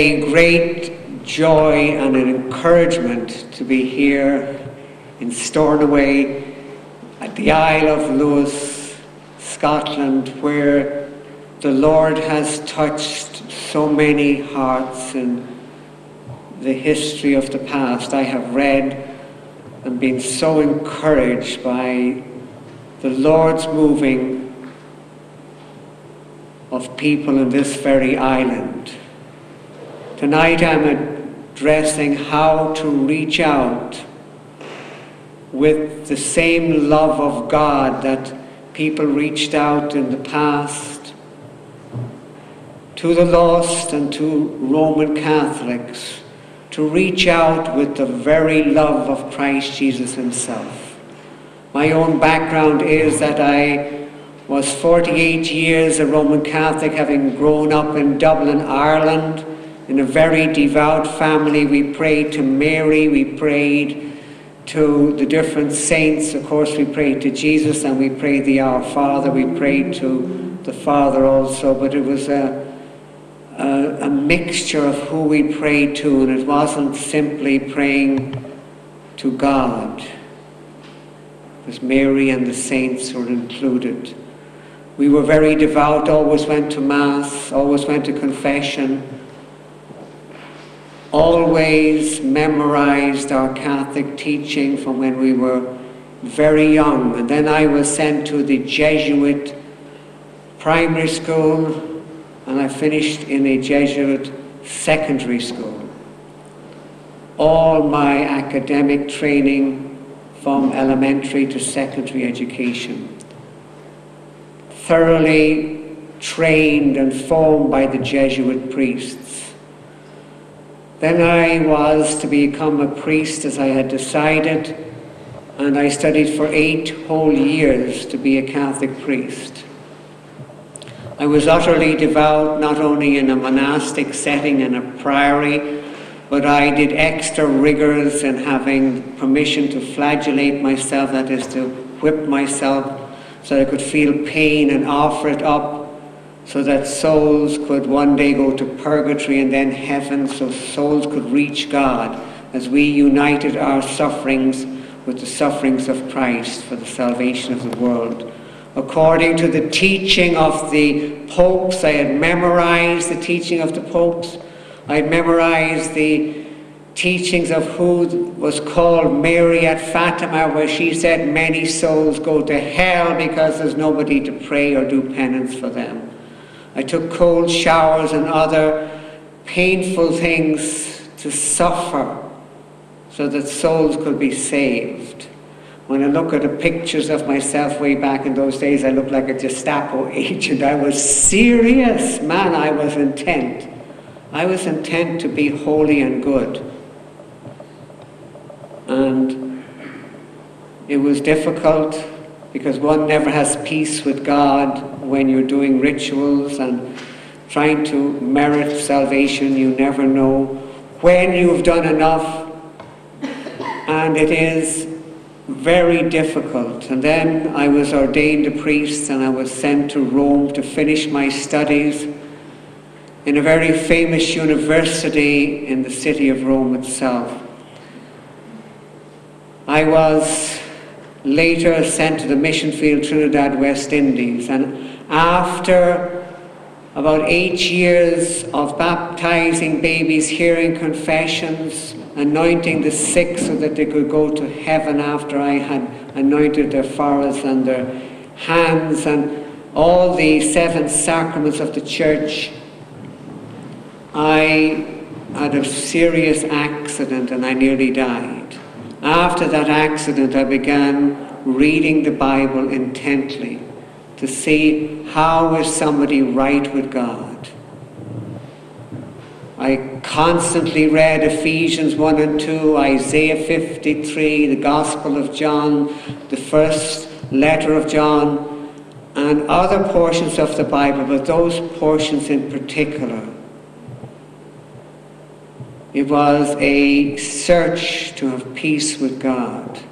a great joy and an encouragement to be here in Stornoway at the Isle of Lewis, Scotland, where the Lord has touched so many hearts in the history of the past. I have read and been so encouraged by the Lord's moving of people in this very island. Tonight I'm addressing how to reach out with the same love of God that people reached out in the past to the lost and to Roman Catholics, to reach out with the very love of Christ Jesus himself. My own background is that I was 48 years a Roman Catholic, having grown up in Dublin, Ireland, in a very devout family. We prayed to Mary, we prayed to the different saints. Of course, we prayed to Jesus, and we prayed the Our Father. We prayed to the Father also, but it was a mixture of who we prayed to, and it wasn't simply praying to God. It was Mary and the saints were included. We were very devout, always went to Mass, always went to confession, always memorized our Catholic teaching from when we were very young. And then I was sent to the Jesuit primary school, and I finished in a Jesuit secondary school. All my academic training from elementary to secondary education. Thoroughly trained and formed by the Jesuit priests. Then I was to become a priest, as I had decided, and I studied for 8 whole years to be a Catholic priest. I was utterly devout, not only in a monastic setting in a priory, but I did extra rigors in having permission to flagellate myself, that is to whip myself, so I could feel pain and offer it up so that souls could one day go to purgatory and then heaven, so souls could reach God as we united our sufferings with the sufferings of Christ for the salvation of the world. According to the teaching of the popes, I had memorized the teaching of the popes. I had memorized the teachings of who was called Mary at Fatima, where she said many souls go to hell because there's nobody to pray or do penance for them. I took cold showers and other painful things to suffer so that souls could be saved. When I look at the pictures of myself way back in those days, I looked like a Gestapo agent. I was serious, man. I was intent. I was intent to be holy and good. And it was difficult because one never has peace with God when you're doing rituals and trying to merit salvation. You never know when you've done enough, and it is very difficult. And then I was ordained a priest, and I was sent to Rome to finish my studies in a very famous university in the city of Rome itself. I was later sent to the mission field Trinidad, West Indies, and after about 8 years of baptizing babies, hearing confessions, anointing the sick so that they could go to heaven after I had anointed their foreheads and their hands, and all the 7 sacraments of the church, I had a serious accident and I nearly died. After that accident, I began reading the Bible intently to see how is somebody right with God. I constantly read Ephesians 1 and 2, Isaiah 53, the Gospel of John, the first letter of John, and other portions of the Bible, but those portions in particular. It was a search to have peace with God.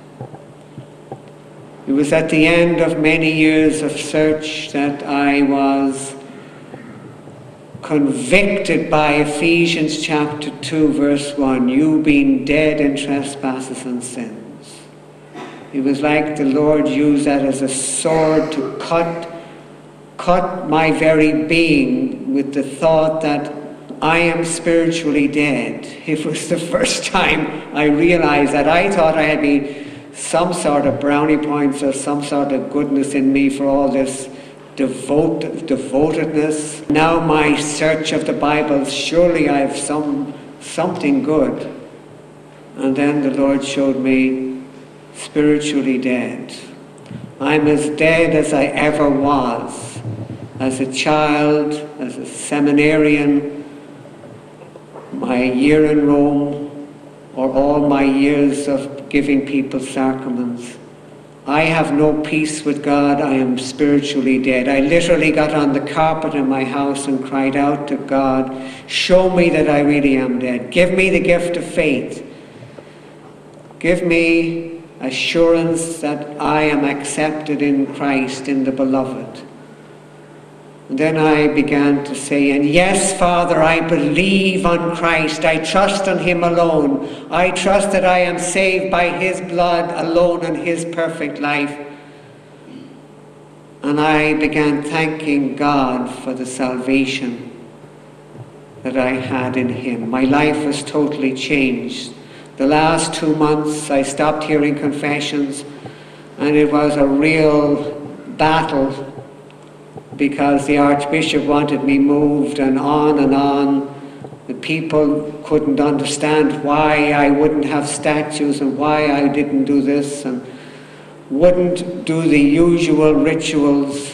It was at the end of many years of search that I was convicted by Ephesians chapter 2 verse 1, you being dead in trespasses and sins. It was like the Lord used that as a sword to cut my very being with the thought that I am spiritually dead. It was the first time I realized that. I thought I had been some sort of brownie points or some sort of goodness in me for all this devotedness. Now my search of the Bible, surely I have something good. And then the Lord showed me spiritually dead. I'm as dead as I ever was, as a child, as a seminarian, my year in Rome, or all my years of giving people sacraments. I have no peace with God. I am spiritually dead. I literally got on the carpet in my house and cried out to God, show me that I really am dead. Give me the gift of faith. Give me assurance that I am accepted in Christ, in the Beloved. And then I began to say, and yes, Father, I believe on Christ. I trust on him alone. I trust that I am saved by his blood alone and his perfect life. And I began thanking God for the salvation that I had in him. My life was totally changed. The last 2 months I stopped hearing confessions, and it was a real battle, because the Archbishop wanted me moved and on and on. The people couldn't understand why I wouldn't have statues and why I didn't do this and wouldn't do the usual rituals.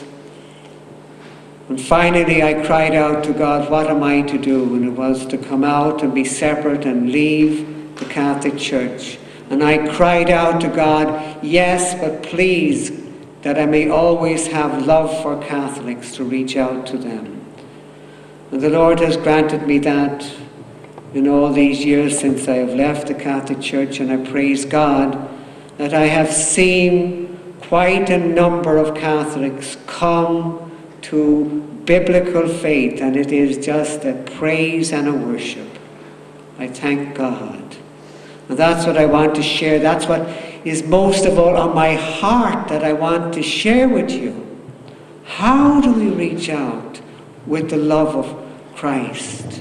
And finally I cried out to God, what am I to do? And it was to come out and be separate and leave the Catholic Church. And I cried out to God, yes, but please, that I may always have love for Catholics, to reach out to them. And the Lord has granted me that in all these years since I have left the Catholic Church, and I praise God that I have seen quite a number of Catholics come to biblical faith, and it is just a praise and a worship. I thank God. And that's what I want to share. That's what is most of all on my heart that I want to share with you. How do we reach out with the love of Christ?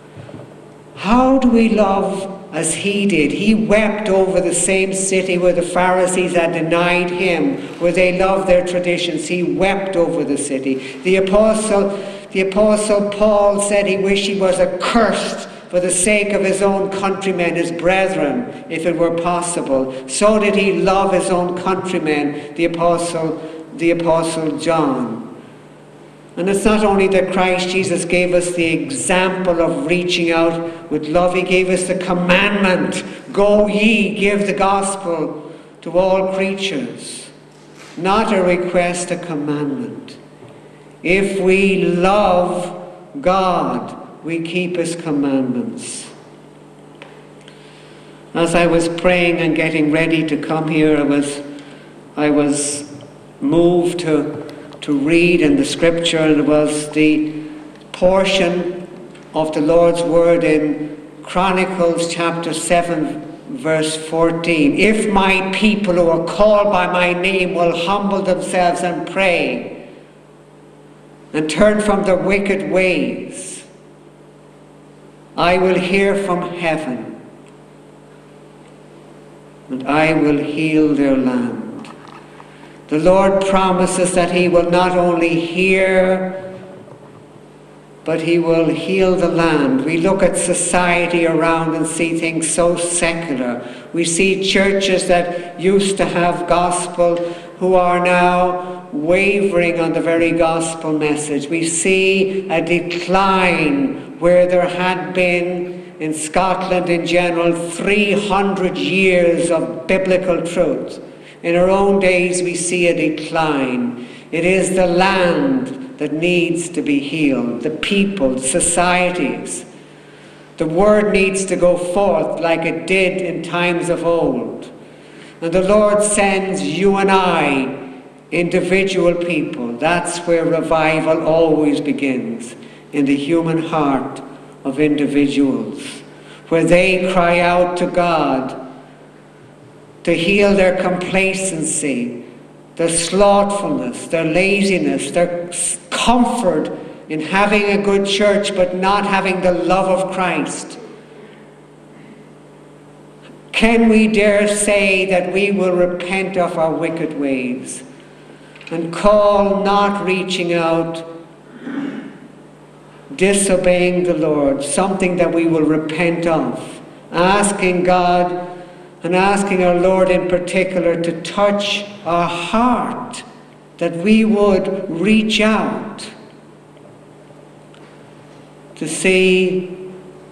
How do we love as he did? He wept over the same city where the Pharisees had denied him, where they loved their traditions. He wept over the city. The Apostle Paul said he wished he was accursed for the sake of his own countrymen, his brethren, if it were possible. So did he love his own countrymen, the Apostle John. And it's not only that Christ Jesus gave us the example of reaching out with love, he gave us the commandment, go ye, give the gospel to all creatures. Not a request, a commandment. If we love God, we keep his commandments. As I was praying and getting ready to come here, I was moved to read in the scripture, and it was the portion of the Lord's word in Chronicles chapter 7 verse 14. If my people who are called by my name will humble themselves and pray and turn from their wicked ways, I will hear from heaven, and I will heal their land. The Lord promises that he will not only hear, but he will heal the land. We look at society around and see things so secular. We see churches that used to have gospel who are now wavering on the very gospel message. We see a decline where there had been, in Scotland in general, 300 years of biblical truth. In our own days we see a decline. It is the land that needs to be healed, the people, societies. The word needs to go forth like it did in times of old. And the Lord sends you and I, individual people. That's where revival always begins. in the human heart of individuals, where they cry out to God to heal their complacency, their slothfulness, their laziness, their comfort in having a good church but not having the love of Christ. Can we dare say that we will repent of our wicked ways and call not reaching out, disobeying the Lord, something that we will repent of, asking God and asking our Lord in particular to touch our heart, that we would reach out to see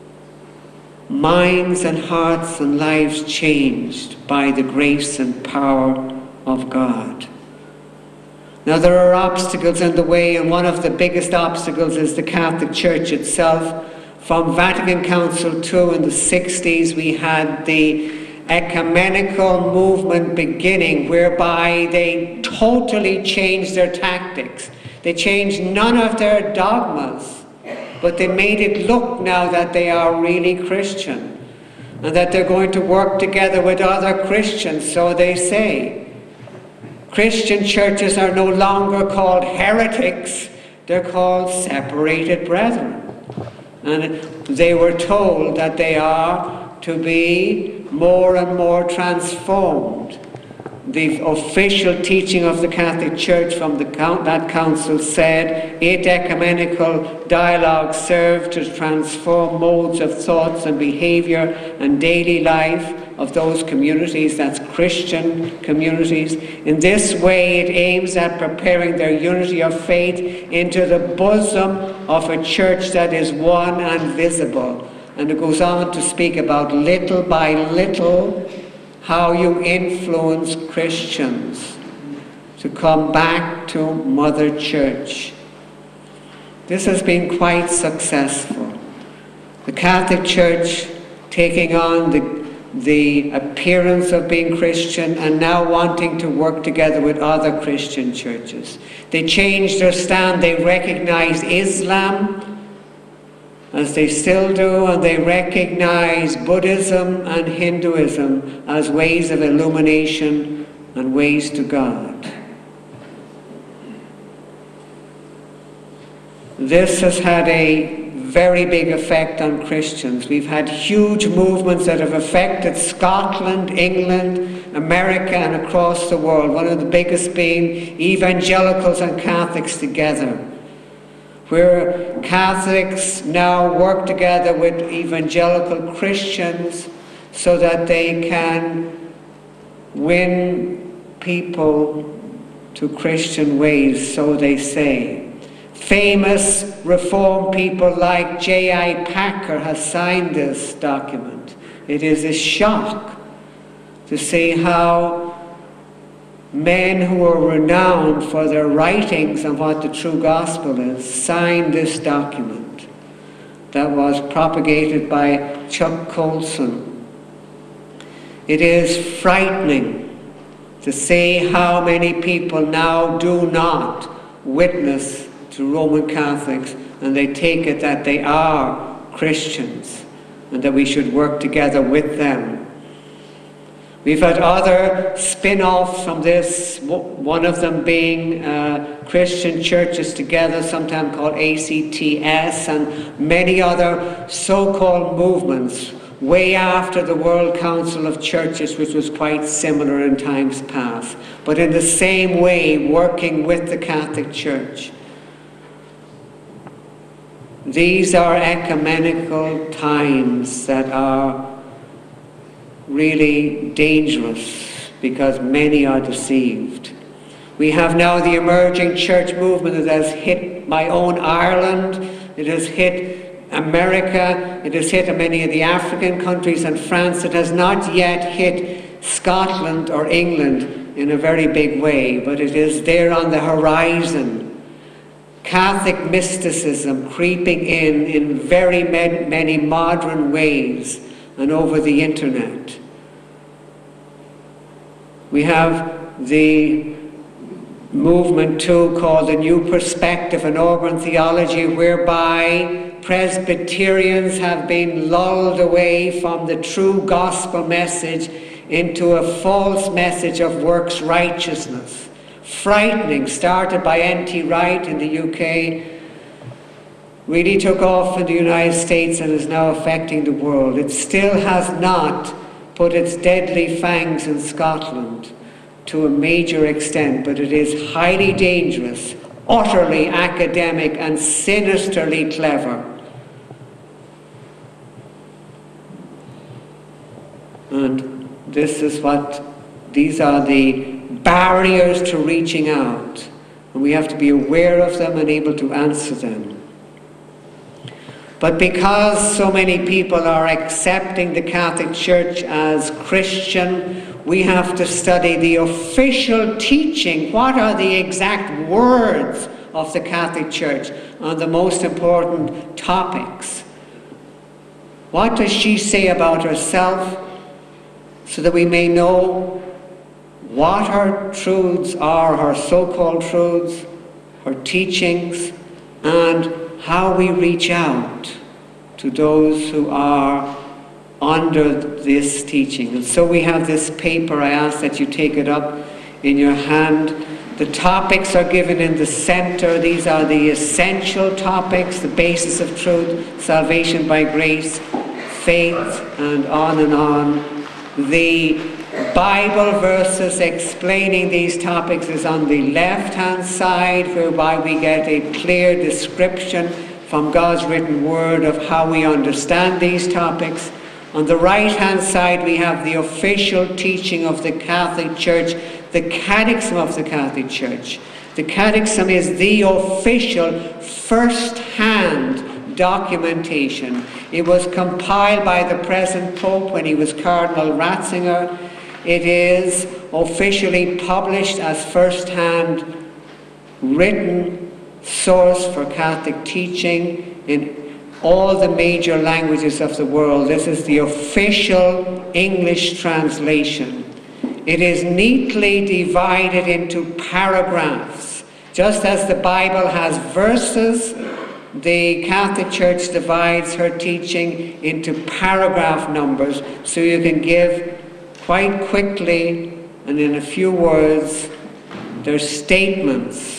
minds and hearts and lives changed by the grace and power of God. Now, there are obstacles in the way, and one of the biggest obstacles is the Catholic Church itself. From Vatican Council II in the 60s, we had the ecumenical movement beginning, whereby they totally changed their tactics. They changed none of their dogmas, but they made it look now that they are really Christian, and that they're going to work together with other Christians, so they say. Christian churches are no longer called heretics, they're called separated brethren. And they were told that they are to be more and more transformed. The official teaching of the Catholic Church from that council said 8 ecumenical dialogues serve to transform modes of thoughts and behavior and daily life of those communities, that's Christian communities. In this way, it aims at preparing their unity of faith into the bosom of a church that is one and visible. And it goes on to speak about little by little how you influence Christians to come back to Mother Church. This has been quite successful. The Catholic Church taking on the appearance of being Christian and now wanting to work together with other Christian churches. They changed their stand. They recognized Islam, as they still do, and they recognize Buddhism and Hinduism as ways of illumination and ways to God. This has had a very big effect on Christians. We've had huge movements that have affected Scotland, England, America, and across the world. One of the biggest being evangelicals and Catholics together, where Catholics now work together with evangelical Christians so that they can win people to Christian ways, so they say. Famous Reformed people like J.I. Packer has signed this document. It is a shock to see how men who are renowned for their writings and what the true gospel is signed this document that was propagated by Chuck Colson. It is frightening to see how many people now do not witness to Roman Catholics, and they take it that they are Christians and that we should work together with them. We've had other spin-offs from this, one of them being Christian churches together, sometimes called ACTS, and many other so-called movements way after the World Council of Churches, which was quite similar in times past, but in the same way working with the Catholic Church. These are ecumenical times that are really dangerous because many are deceived. We have now the emerging church movement that has hit my own Ireland, it has hit America, it has hit many of the African countries and France. It has not yet hit Scotland or England in a very big way, but it is there on the horizon. Catholic mysticism creeping in very many modern ways and over the internet. We have the movement too called the New Perspective in Urban Theology, whereby Presbyterians have been lulled away from the true gospel message into a false message of works righteousness. Frightening, started by N.T. Wright in the UK, really took off in the United States and is now affecting the world. It still has not put its deadly fangs in Scotland to a major extent, but it is highly dangerous, utterly academic, and sinisterly clever. And these are the barriers to reaching out, and we have to be aware of them and able to answer them. But because so many people are accepting the Catholic Church as Christian, we have to study the official teaching. What are the exact words of the Catholic Church on the most important topics? What does she say about herself, so that we may know what her truths are, her so-called truths, her teachings, and how we reach out to those who are under this teaching. And so we have this paper. I ask that you take it up in your hand. The topics are given in the center. These are the essential topics: the basis of truth, salvation by grace, faith, and on and on. The Bible verses explaining these topics is on the left-hand side, whereby we get a clear description from God's written word of how we understand these topics. On the right-hand side, we have the official teaching of the Catholic Church, the Catechism of the Catholic Church. The Catechism is the official first-hand documentation. It was compiled by the present Pope when he was Cardinal Ratzinger. It is officially published as first-hand written source for Catholic teaching in all the major languages of the world. This is the official English translation. It is neatly divided into paragraphs. Just as the Bible has verses, the Catholic Church divides her teaching into paragraph numbers, so you can give quite quickly and in a few words their statements.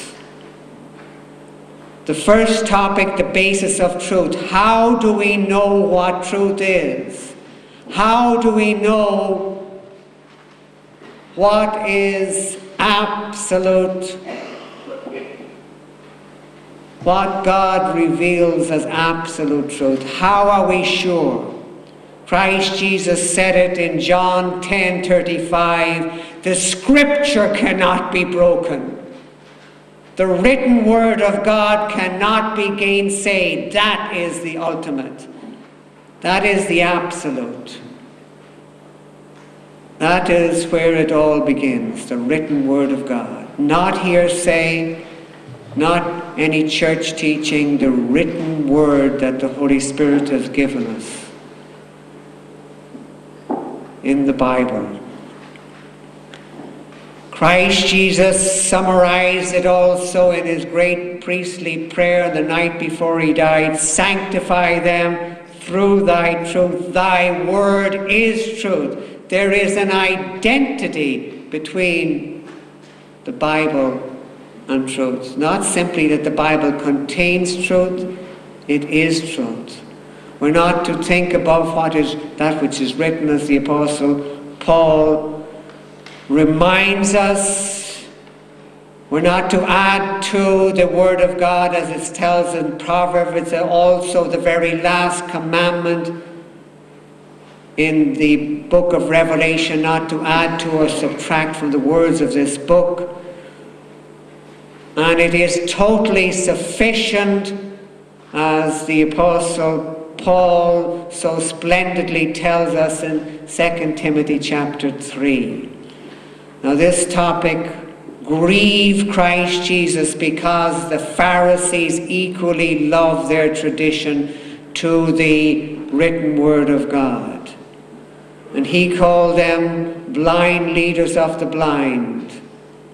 The first topic, the basis of truth. How do we know what truth is? How do we know what is absolute? What God reveals as absolute truth? How are we sure? Christ Jesus said it in John 10:35, the scripture cannot be broken. The written word of God cannot be gainsaid. That is the ultimate. That is the absolute. That is where it all begins, the written word of God. Not hearsay, not any church teaching, the written word that the Holy Spirit has given us in the Bible. Christ Jesus summarized it also in his great priestly prayer the night before he died. Sanctify them through thy truth. Thy word is truth. There is an identity between the Bible and truth. Not simply that the Bible contains truth, it is truth. We're not to think above what is that which is written, as the Apostle Paul reminds us. We're not to add to the Word of God, as it tells in Proverbs. It's also the very last commandment in the book of Revelation, not to add to or subtract from the words of this book. And it is totally sufficient, as the Apostle Paul so splendidly tells us in 2 Timothy chapter 3. Now this topic grieved Christ Jesus because the Pharisees equally loved their tradition to the written word of God. And he called them blind leaders of the blind.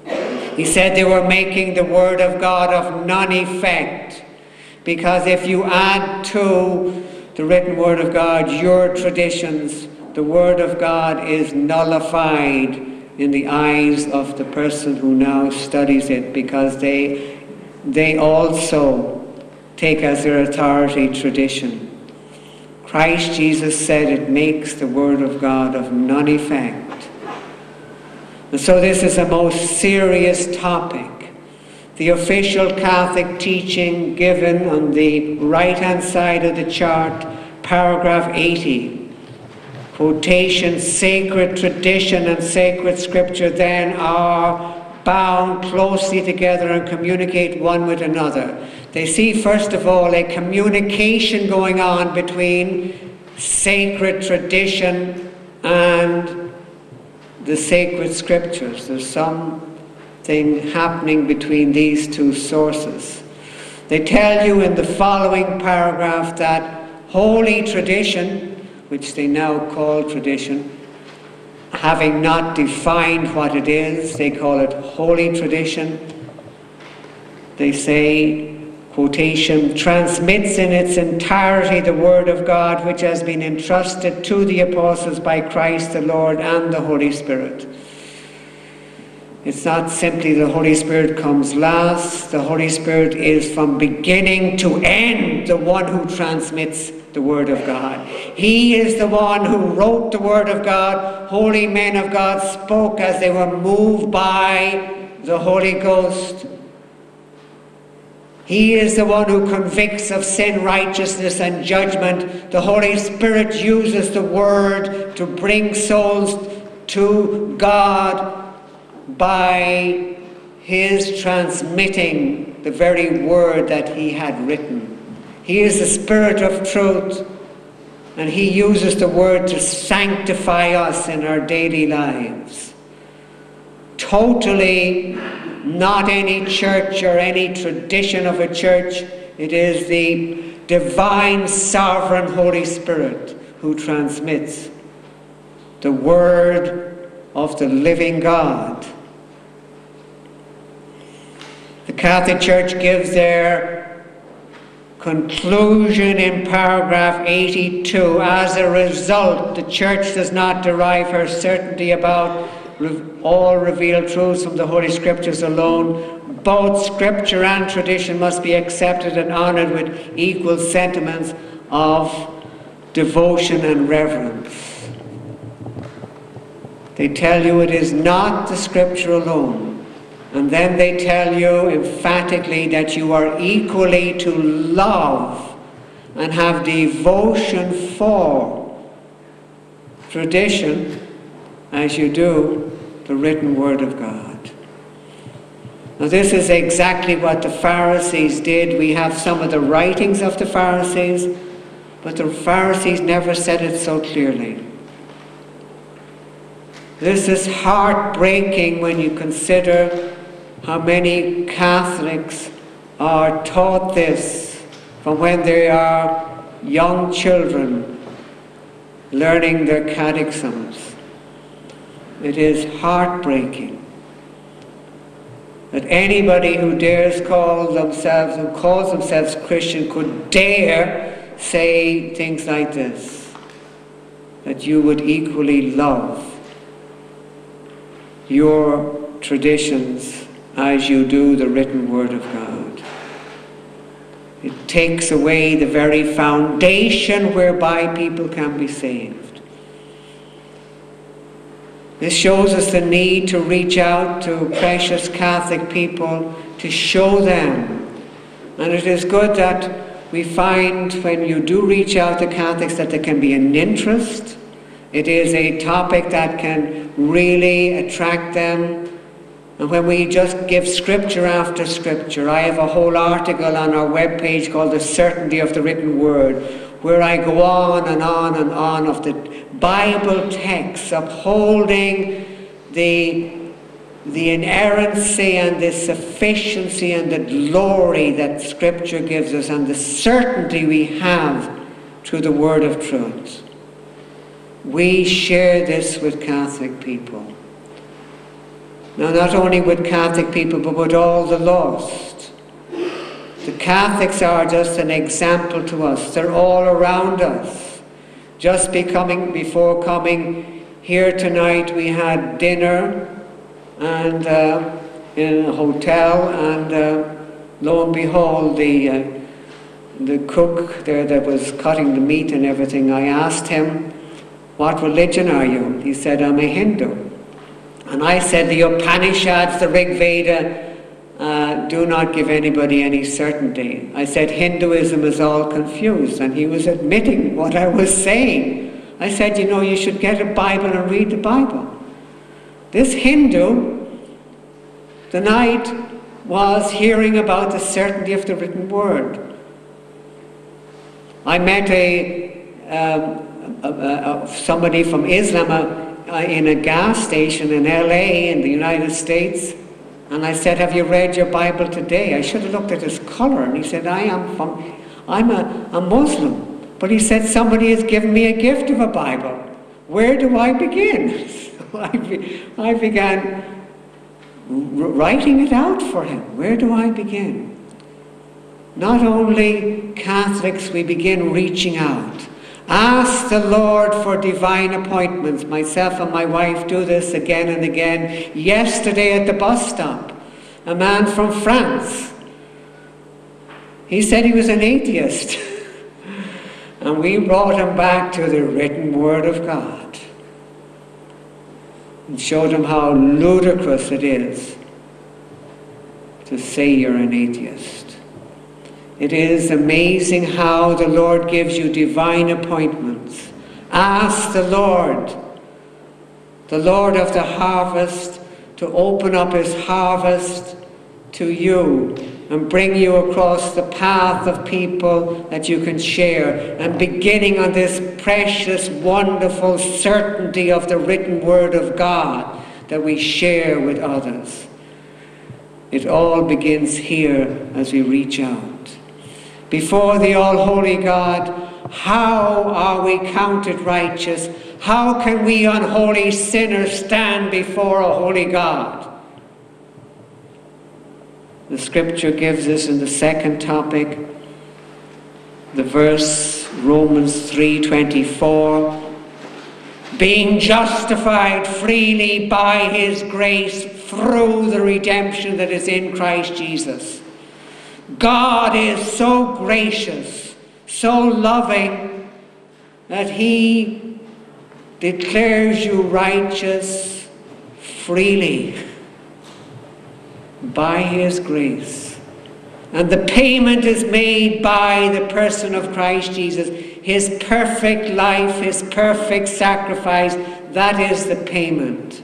He said they were making the Word of God of none effect, because if you add to the written Word of God your traditions, the Word of God is nullified in the eyes of the person who now studies it, because they also take as their authority tradition. Christ Jesus said it makes the Word of God of none effect. And so this is a most serious topic. The official Catholic teaching given on the right-hand side of the chart, paragraph 80, quotation, sacred tradition and sacred scripture then are bound closely together and communicate one with another. They see, first of all, a communication going on between sacred tradition and the sacred scriptures. There's something happening between these two sources. They tell you in the following paragraph that holy tradition, which they now call tradition, having not defined what it is, they call it holy tradition. They say, quotation, transmits in its entirety the Word of God which has been entrusted to the apostles by Christ the Lord and the Holy Spirit. It's not simply the Holy Spirit comes last. The Holy Spirit is from beginning to end the one who transmits the Word of God. He is the one who wrote the Word of God. Holy men of God spoke as they were moved by the Holy Ghost. He is the one who convicts of sin, righteousness, and judgment. The Holy Spirit uses the Word to bring souls to God by His transmitting the very Word that He had written. He is the Spirit of truth, and He uses the Word to sanctify us in our daily lives. Totally not any church or any tradition of a church. It is the divine, sovereign Holy Spirit who transmits the Word of the living God. The Catholic Church gives their conclusion in paragraph 82. As a result, the Church does not derive her certainty about all revealed truths from the Holy Scriptures alone. Both Scripture and tradition must be accepted and honored with equal sentiments of devotion and reverence. They tell you it is not the Scripture alone. And then they tell you emphatically that you are equally to love and have devotion for tradition as you do the written Word of God. Now this is exactly what the Pharisees did. We have some of the writings of the Pharisees, but the Pharisees never said it so clearly. This is heartbreaking when you consider how many Catholics are taught this from when they are young children learning their catechisms. It is heartbreaking that anybody who calls themselves Christian could dare say things like this, that you would equally love your traditions as you do the written Word of God. It takes away the very foundation whereby people can be saved. This shows us the need to reach out to precious Catholic people to show them. And it is good that we find when you do reach out to Catholics that there can be an interest. It is a topic that can really attract them. And when we just give scripture after scripture, I have a whole article on our webpage called The Certainty of the Written Word, where I go on and on and on of the Bible texts upholding the inerrancy and the sufficiency and the glory that Scripture gives us and the certainty we have through the Word of truth. We share this with Catholic people. Now, not only with Catholic people, but with all the lost. The Catholics are just an example to us. They're all around us. Just before coming here tonight, we had dinner and in a hotel, and lo and behold, the cook there that was cutting the meat and everything, I asked him, "What religion are you?" He said, "I'm a Hindu." And I said, "The Upanishads, the Rig Veda, do not give anybody any certainty." I said, "Hinduism is all confused." And he was admitting what I was saying. I said, "You know, you should get a Bible and read the Bible." This Hindu, tonight, was hearing about the certainty of the written word. I met somebody from Islam in a gas station in LA in the United States, and I said, "Have you read your Bible today?" I should have looked at his color, and he said, I'm a Muslim. But he said, "Somebody has given me a gift of a Bible. Where do I begin?" So I began writing it out for him. Where do I begin? Not only Catholics, we begin reaching out. Ask the Lord for divine appointments. Myself and my wife do this again and again. Yesterday at the bus stop, a man from France, he said he was an atheist. And we brought him back to the written word of God and showed him how ludicrous it is to say you're an atheist. It is amazing how the Lord gives you divine appointments. Ask the Lord of the harvest, to open up his harvest to you and bring you across the path of people that you can share, and beginning on this precious, wonderful certainty of the written word of God that we share with others. It all begins here as we reach out. Before the all-holy God, how are we counted righteous? How can we unholy sinners stand before a holy God? The scripture gives us in the second topic, the verse, Romans 3:24, being justified freely by his grace through the redemption that is in Christ Jesus. God is so gracious, so loving, that he declares you righteous freely by his grace. And the payment is made by the person of Christ Jesus. His perfect life, his perfect sacrifice, that is the payment.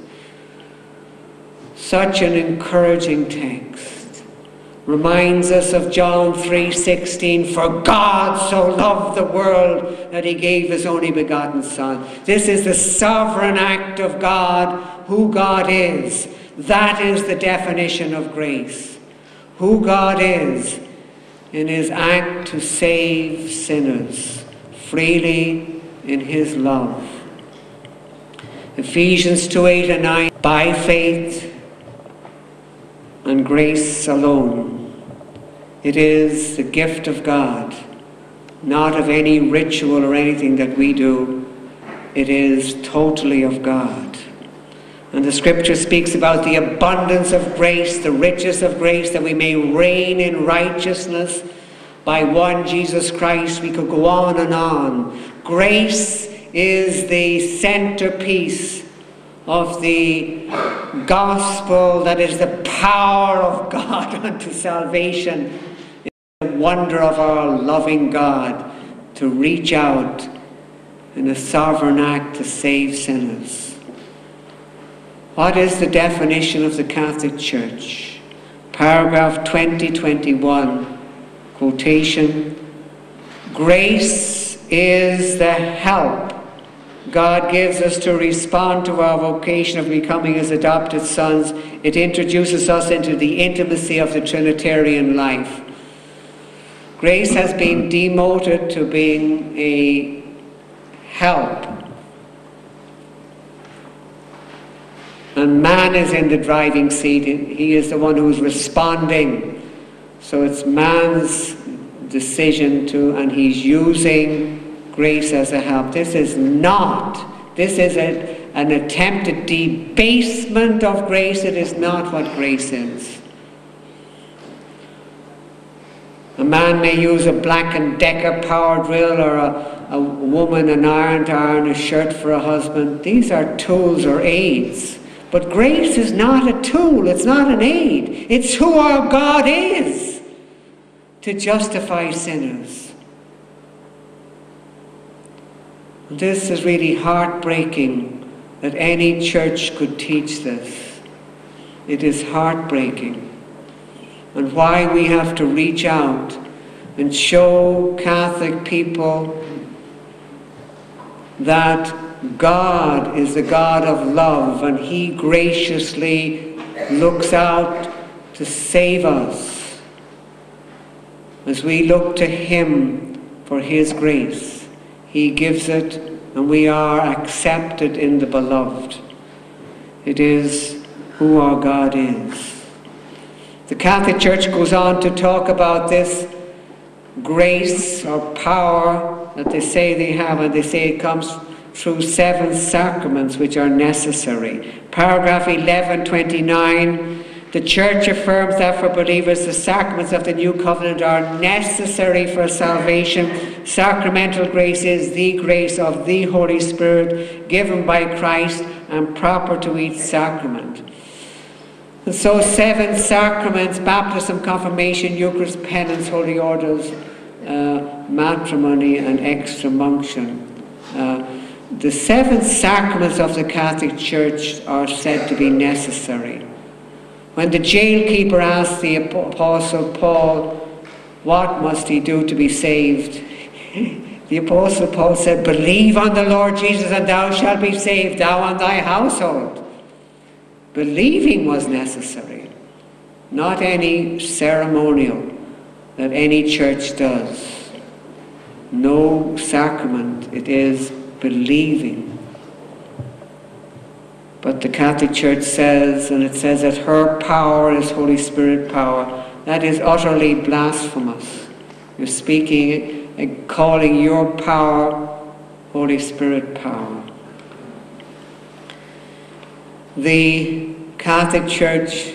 Such an encouraging text. Reminds us of John 3:16, for God so loved the world that he gave his only begotten Son. This is the sovereign act of God, who God is. That is the definition of grace. Who God is in his act to save sinners freely in his love. Ephesians 2:8 and 9, by faith and grace alone. It is the gift of God, not of any ritual or anything that we do. It is totally of God. And the scripture speaks about the abundance of grace, the riches of grace, that we may reign in righteousness by one Jesus Christ. We could go on and on. Grace is the centerpiece of the gospel, that is the power of God unto salvation. It's the wonder of our loving God to reach out in a sovereign act to save sinners. What is the definition of the Catholic Church? Paragraph 2021, quotation, grace is the help God gives us to respond to our vocation of becoming his adopted sons. It introduces us into the intimacy of the Trinitarian life. Grace has been demoted to being a help. And man is in the driving seat. He is the one who's responding. So it's man's decision to, and he's using grace as a help. This is an attempted debasement of grace. It is not what grace is. A man may use a Black & Decker power drill, or a woman an iron to iron a shirt for a husband. These are tools or aids. But grace is not a tool, it's not an aid. It's who our God is to justify sinners. This is really heartbreaking that any church could teach this. It is heartbreaking. And why we have to reach out and show Catholic people that God is the God of love, and He graciously looks out to save us as we look to Him for His grace. He gives it, and we are accepted in the beloved. It is who our God is. The Catholic Church goes on to talk about this grace or power that they say they have, and they say it comes through 7 sacraments which are necessary. Paragraph 1129, the Church affirms that for believers the sacraments of the New Covenant are necessary for salvation. Sacramental grace is the grace of the Holy Spirit given by Christ and proper to each sacrament. And so 7 sacraments: baptism, confirmation, Eucharist, penance, holy orders, matrimony and extreme unction. The 7 sacraments of the Catholic Church are said to be necessary. When the jailkeeper asked the Apostle Paul, what must he do to be saved? The Apostle Paul said, believe on the Lord Jesus and thou shalt be saved, thou and thy household. Believing was necessary, not any ceremonial that any church does. No sacrament, it is believing. But the Catholic Church says, and it says that her power is Holy Spirit power. That is utterly blasphemous. You're speaking and calling your power Holy Spirit power. The Catholic Church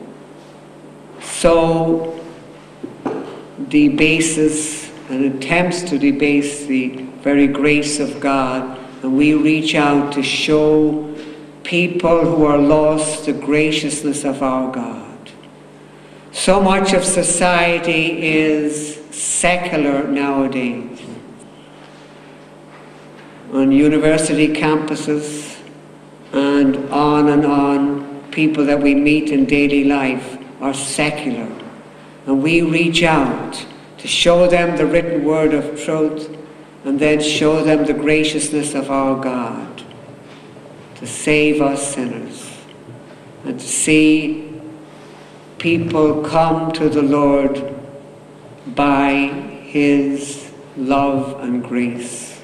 so debases and attempts to debase the very grace of God, and we reach out to show people who are lost the graciousness of our God. So much of society is secular nowadays. On university campuses and on, people that we meet in daily life are secular. And we reach out to show them the written word of truth, and then show them the graciousness of our God to save us sinners, and to see people come to the Lord by His love and grace.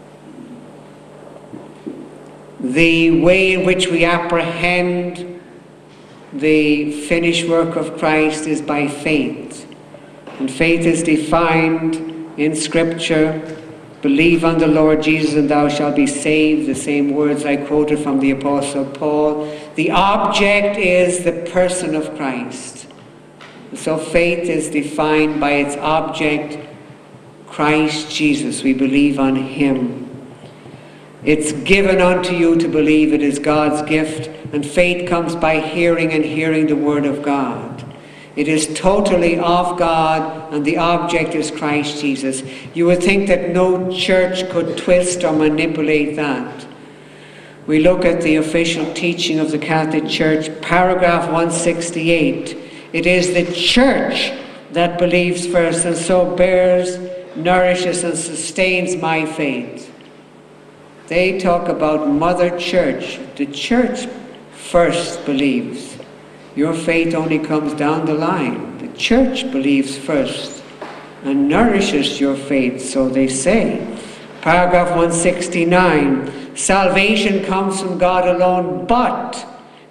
The way in which we apprehend the finished work of Christ is by faith. And faith is defined in Scripture: believe on the Lord Jesus and thou shalt be saved. The same words I quoted from the Apostle Paul. The object is the person of Christ. So faith is defined by its object, Christ Jesus. We believe on Him. It's given unto you to believe. It is God's gift. And faith comes by hearing, and hearing the Word of God. It is totally of God, and the object is Christ Jesus. You would think that no church could twist or manipulate that. We look at the official teaching of the Catholic Church, paragraph 168. It is the church that believes first, and so bears, nourishes, and sustains my faith. They talk about Mother Church. The church first believes. Your faith only comes down the line. The church believes first and nourishes your faith, so they say. Paragraph 169, salvation comes from God alone, but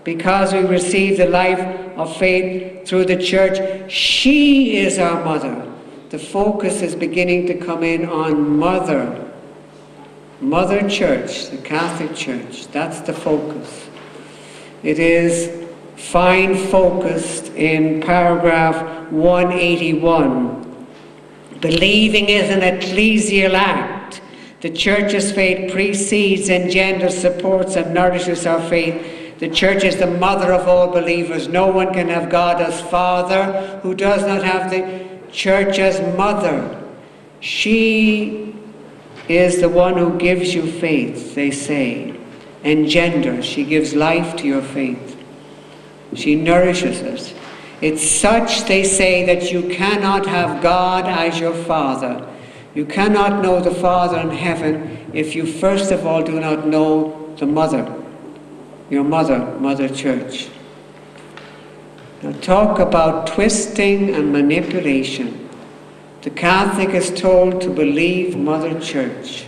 because we receive the life of faith through the church. She is our mother. The focus is beginning to come in on mother. Mother Church, the Catholic Church. That's the focus. It is fine focused in paragraph 181. Believing is an ecclesial act. The Church's faith precedes, engenders, supports and nourishes our faith. The Church is the mother of all believers. No one can have God as Father who does not have the Church as mother. She is the one who gives you faith, they say. Engenders. She gives life to your faith. She nourishes it. It's such, they say, that you cannot have God as your Father. You cannot know the Father in heaven if you first of all do not know the mother. Your mother, Mother Church. Now talk about twisting and manipulation. The Catholic is told to believe Mother Church.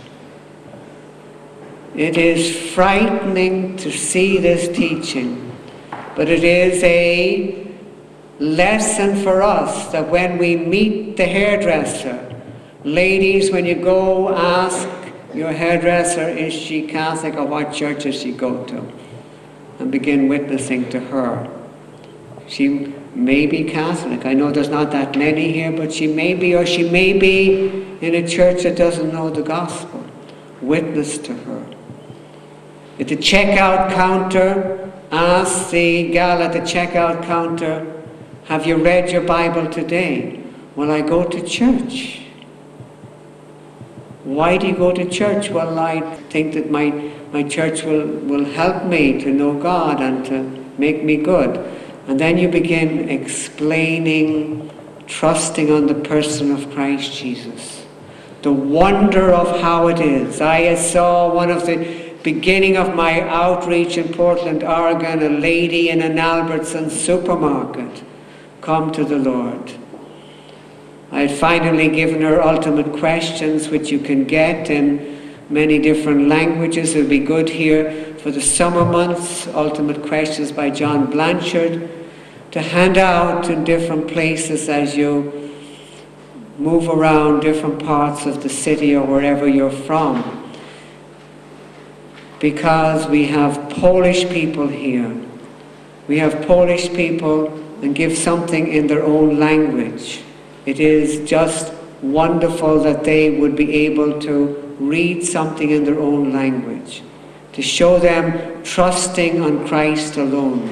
It is frightening to see this teaching, but it is a lesson for us that when we meet the hairdresser, ladies, when you go ask your hairdresser, is she Catholic or what church does she go to? And begin witnessing to her. She may be Catholic. I know there's not that many here, but she may be, or she may be in a church that doesn't know the gospel. Witness to her. At the checkout counter, ask the gal at the checkout counter, have you read your Bible today? Well, I go to church. Why do you go to church? Well, I think that my church will help me to know God and to make me good. And then you begin explaining, trusting on the person of Christ Jesus. The wonder of how it is. I saw one of the beginning of my outreach in Portland, Oregon, a lady in an Albertsons supermarket come to the Lord. I had finally given her ultimate questions, which you can get in many different languages. It would be good here for the summer months, Ultimate Questions by John Blanchard, to hand out in different places as you move around different parts of the city or wherever you're from. Because we have Polish people here. We have Polish people and give something in their own language. It is just wonderful that they would be able to read something in their own language, to show them trusting on Christ alone.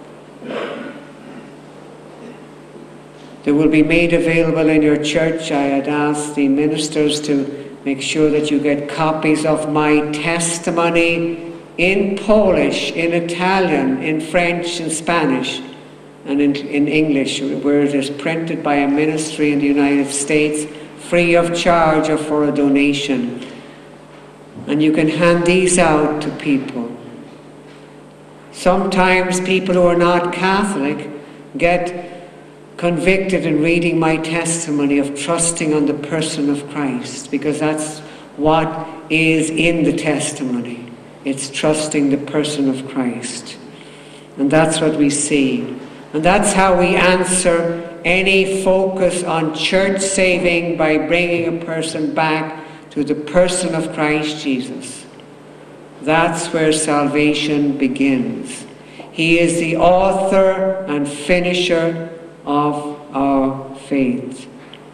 They will be made available in your church. I had asked the ministers to make sure that you get copies of my testimony in Polish, in Italian, in French, in Spanish, and in English, where it is printed by a ministry in the United States, free of charge or for a donation. And you can hand these out to people. Sometimes people who are not Catholic get convicted in reading my testimony of trusting on the person of Christ, because that's what is in the testimony. It's trusting the person of Christ. And that's what we see. And that's how we answer any focus on church saving, by bringing a person back to the person of Christ Jesus. That's where salvation begins. He is the author and finisher of our faith.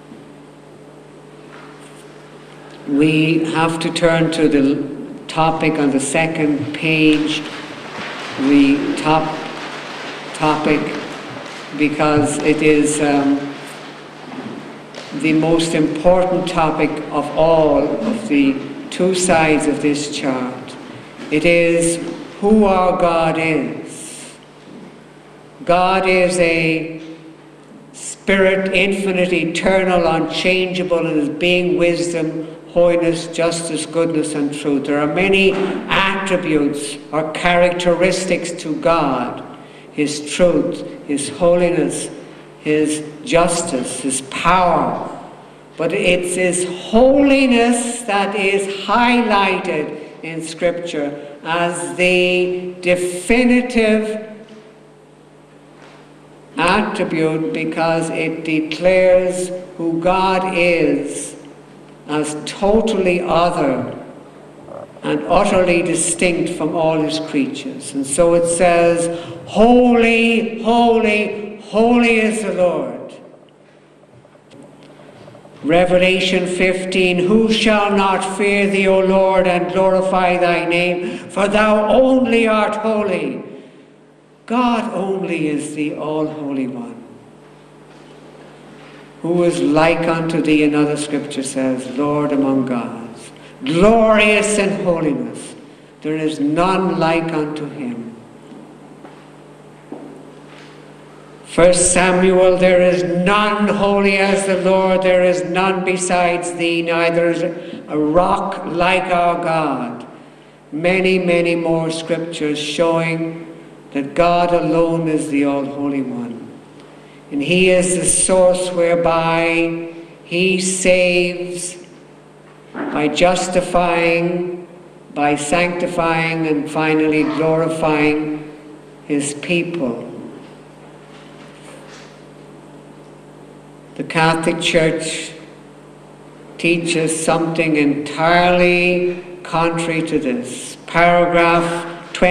We have to turn to the topic on the second page, the top topic, because it is the most important topic of all of the two sides of this chart. It is who our God is. God is a Spirit, infinite, eternal, unchangeable in His being, wisdom, holiness, justice, goodness, and truth. There are many attributes or characteristics to God. His truth, His holiness, His justice, His power. But it's His holiness that is highlighted in Scripture as the definitive attribute because it declares who God is as totally other and utterly distinct from all his creatures. And so it says, holy, holy, holy is the Lord. Revelation 15, who shall not fear thee, O Lord, and glorify thy name? For thou only art holy. God only is the all-holy one. Who is like unto thee, another scripture says, Lord among gods, glorious in holiness. There is none like unto him. 1 Samuel, there is none holy as the Lord, there is none besides thee, neither is a rock like our God. Many, many more scriptures showing that God alone is the all-holy one. And he is the source whereby he saves by justifying, by sanctifying, and finally glorifying his people. The Catholic Church teaches something entirely contrary to this. Paragraph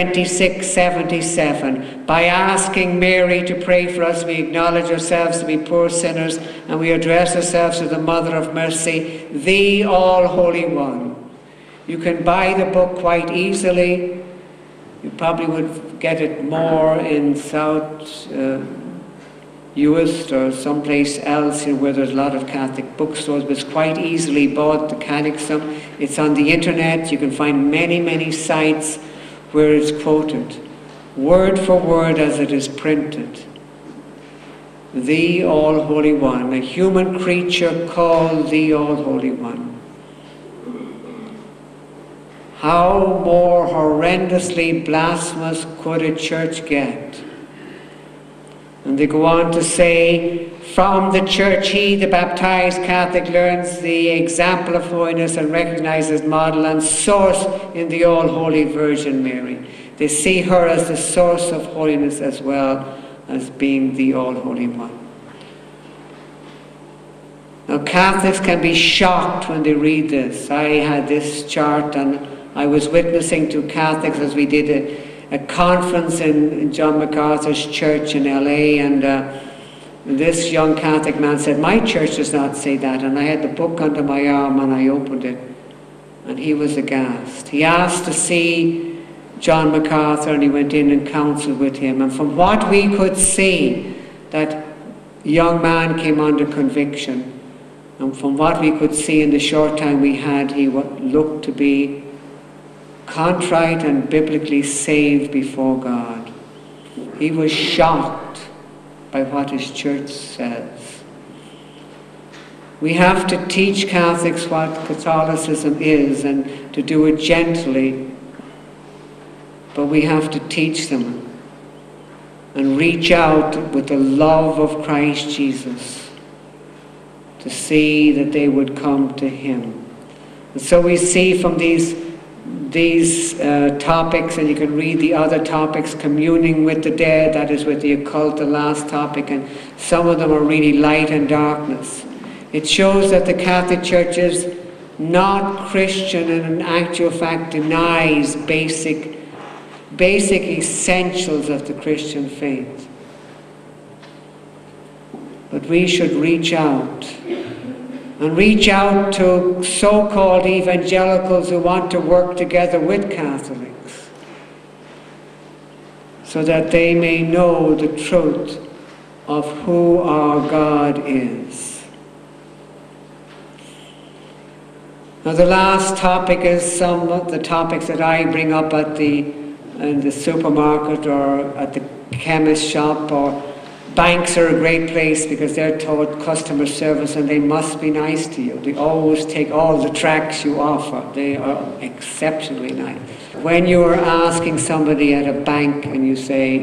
2677. By asking Mary to pray for us, we acknowledge ourselves to be poor sinners, and we address ourselves to the Mother of Mercy, the All-Holy One. You can buy the book quite easily. You probably would get it more in South Uist or someplace else where there's a lot of Catholic bookstores, but it's quite easily bought, the Catechism. It's on the internet. You can find many, many sites where it's quoted, word for word as it is printed. The All-Holy One, a human creature called the All-Holy One. How more horrendously blasphemous could a church get? And they go on to say, from the church he, the baptized Catholic, learns the example of holiness and recognizes model and source in the all-holy Virgin Mary. They see her as the source of holiness as well as being the all-holy one. Now Catholics can be shocked when they read this. I had this chart and I was witnessing to Catholics as we did a conference in John MacArthur's church in LA, and this young Catholic man said, my church does not say that. And I had the book under my arm and I opened it and he was aghast. He asked to see John MacArthur and he went in and counseled with him, and from what we could see, that young man came under conviction, and from what we could see in the short time we had, he looked to be contrite and biblically saved before God. He was shocked by what his church says. We have to teach Catholics what Catholicism is, and to do it gently, but we have to teach them and reach out with the love of Christ Jesus to see that they would come to him. And so we see from these topics, and you can read the other topics, communing with the dead, that is with the occult, the last topic, and some of them are really light and darkness. It shows that the Catholic Church is not Christian and in actual fact denies basic essentials of the Christian faith. But we should reach out. And reach out to so-called evangelicals who want to work together with Catholics so that they may know the truth of who our God is. Now the last topic is some of the topics that I bring up in the supermarket or at the chemist shop, or banks are a great place because they're taught customer service and they must be nice to you. They always take all the tracts you offer. They are exceptionally nice. When you're asking somebody at a bank and you say,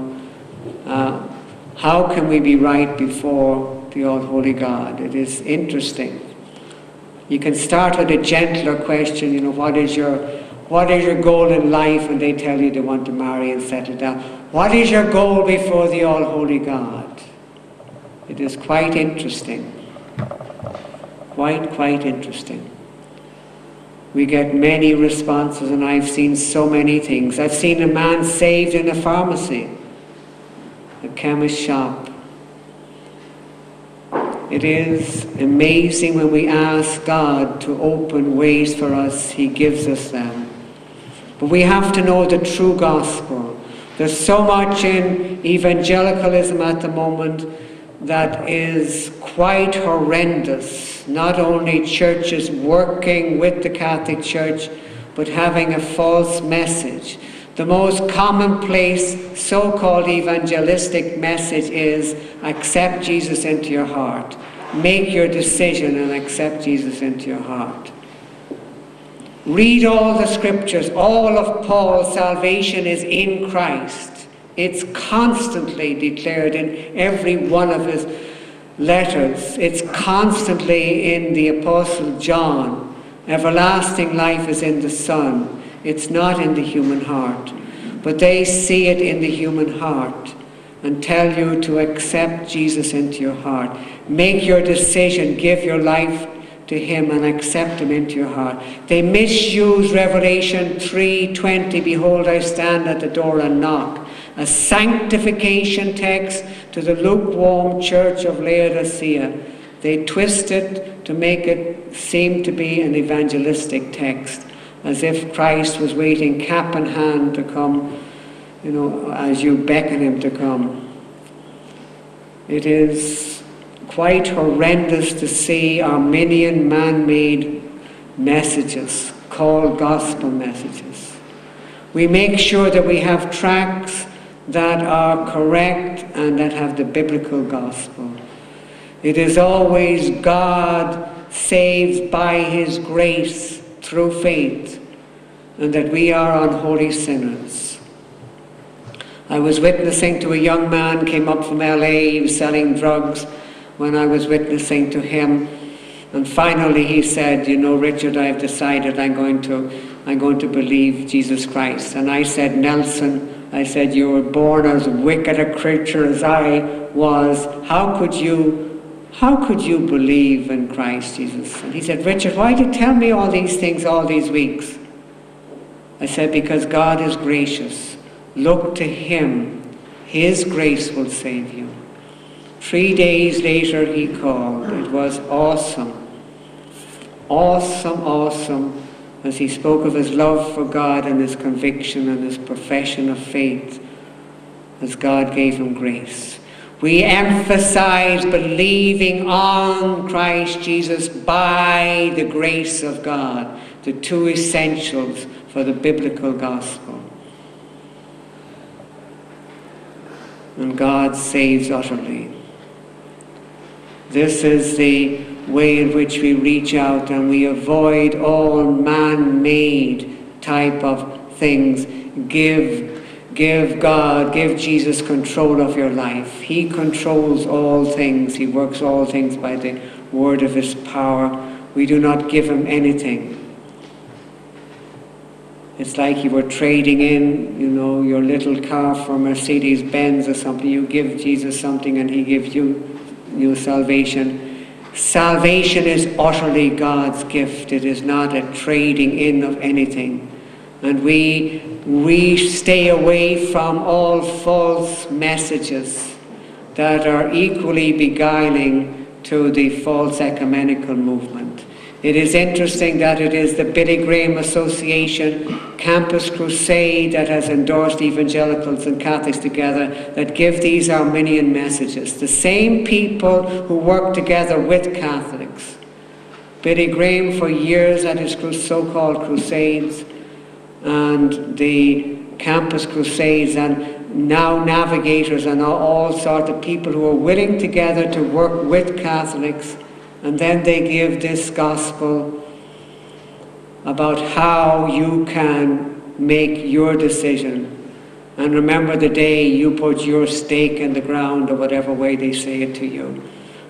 how can we be right before the all-holy God? It is interesting. You can start with a gentler question, what is your What is your goal in life? And they tell you they want to marry and settle down. What is your goal before the all-holy God? It is quite interesting. Quite interesting. We get many responses, and I've seen so many things. I've seen a man saved in a pharmacy, a chemist shop. It is amazing when we ask God to open ways for us, He gives us them. But we have to know the true gospel. There's so much in evangelicalism at the moment that is quite horrendous. Not only churches working with the Catholic Church, but having a false message. The most commonplace so-called evangelistic message is, accept Jesus into your heart. Make your decision and accept Jesus into your heart. Read all the scriptures. All of Paul's salvation is in Christ. It's constantly declared in every one of his letters. It's constantly in the Apostle John. Everlasting life is in the Son. It's not in the human heart. But they see it in the human heart and tell you to accept Jesus into your heart. Make your decision. Give your life to Him and accept Him into your heart. They misuse Revelation 3:20, behold, I stand at the door and knock. A sanctification text to the lukewarm church of Laodicea. They twist it to make it seem to be an evangelistic text, as if Christ was waiting cap in hand to come, as you beckon Him to come. It is quite horrendous to see Arminian man-made messages called gospel messages. We make sure that we have tracts that are correct and that have the biblical gospel. It is always God saves by His grace through faith, and that we are unholy sinners. I was witnessing to a young man, came up from LA, he was selling drugs. When I was witnessing to him, and finally he said, Richard, I've decided I'm going to believe Jesus Christ. And I said, Nelson, you were born as wicked a creature as I was. How could you believe in Christ Jesus? And he said, Richard, why did you tell me all these things all these weeks? I said, because God is gracious. Look to Him. His grace will save you. 3 days later he called. It was awesome. Awesome, as he spoke of his love for God and his conviction and his profession of faith, as God gave him grace. We emphasize believing on Christ Jesus by the grace of God, the two essentials for the biblical gospel. And God saves utterly. This is the way in which we reach out and we avoid all man-made type of things. Give Jesus control of your life. He controls all things. He works all things by the word of His power. We do not give Him anything. It's like you were trading in, your little car for a Mercedes-Benz or something. You give Jesus something and He gives you salvation. Salvation is utterly God's gift. It is not a trading in of anything. And we stay away from all false messages that are equally beguiling to the false ecumenical movement. It is interesting that it is the Billy Graham Association Campus Crusade that has endorsed evangelicals and Catholics together that give these Arminian messages. The same people who work together with Catholics. Billy Graham for years at his so-called crusades, and the Campus Crusades, and now Navigators, and all sorts of people who are willing together to work with Catholics. And then they give this gospel about how you can make your decision. And remember the day you put your stake in the ground, or whatever way they say it to you.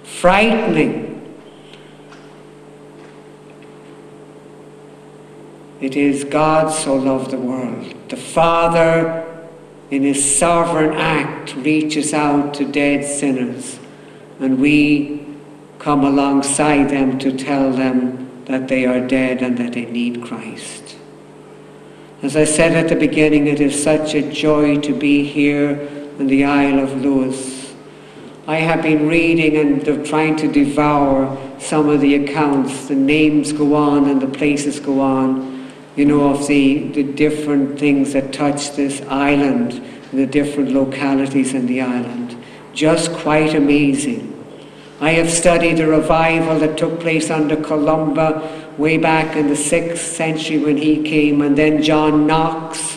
Frightening. It is God so loved the world. The Father, in his sovereign act, reaches out to dead sinners, and we come alongside them to tell them that they are dead and that they need Christ. As I said at the beginning, it is such a joy to be here in the Isle of Lewis. I have been reading and trying to devour some of the accounts. The names go on and the places go on, you know, of the different things that touch this island, the different localities in the island. Just quite amazing. I have studied the revival that took place under Columba way back in the 6th century when he came, and then John Knox,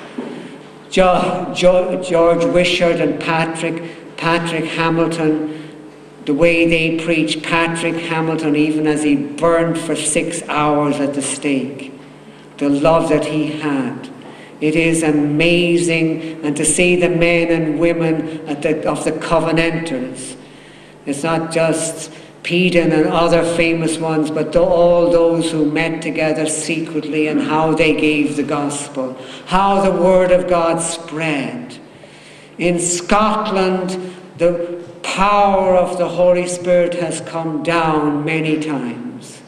George Wishart and Patrick Hamilton, the way they preached Patrick Hamilton even as he burned for 6 hours at the stake, the love that he had. It is amazing, and to see the men and women of the Covenanters. It's not just Peden and other famous ones, but all those who met together secretly, and how they gave the gospel, how the word of God spread. In Scotland, the power of the Holy Spirit has come down many times.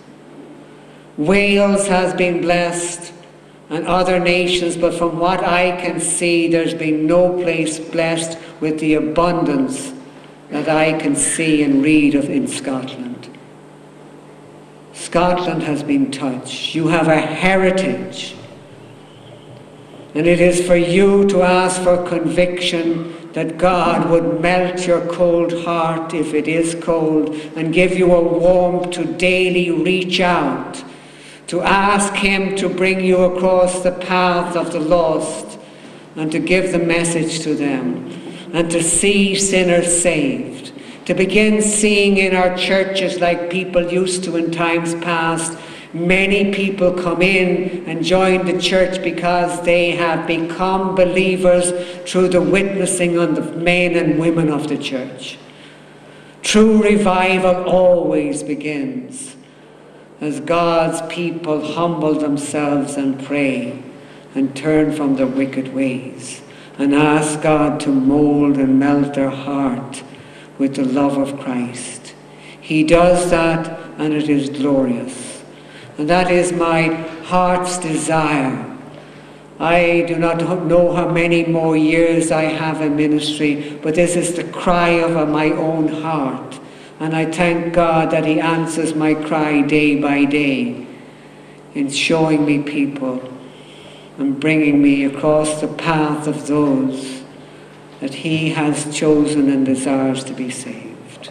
Wales has been blessed, and other nations, but from what I can see, there's been no place blessed with the abundance that I can see and read of in Scotland. Scotland has been touched. You have a heritage. And it is for you to ask for conviction that God would melt your cold heart, if it is cold, and give you a warmth to daily reach out, to ask him to bring you across the path of the lost, and to give the message to them, and to see sinners saved, to begin seeing in our churches, like people used to in times past, many people come in and join the church because they have become believers through the witnessing on the men and women of the church. True revival always begins as God's people humble themselves and pray and turn from their wicked ways and ask God to mold and melt their heart with the love of Christ. He does that, and it is glorious. And that is my heart's desire. I do not know how many more years I have in ministry, but this is the cry of my own heart. And I thank God that he answers my cry day by day in showing me people and bringing me across the path of those that he has chosen and desires to be saved.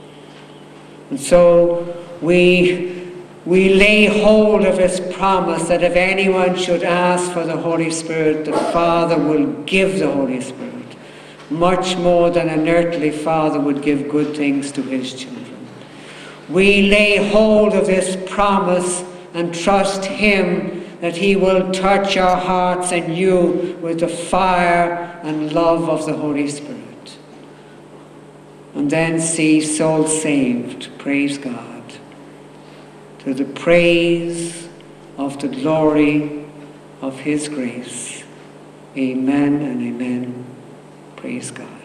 And so we lay hold of his promise that if anyone should ask for the Holy Spirit, the Father will give the Holy Spirit, much more than an earthly father would give good things to his children. We lay hold of this promise and trust him that he will touch our hearts and you with the fire and love of the Holy Spirit. And then see souls saved, praise God, to the praise of the glory of his grace. Amen and amen. Praise God.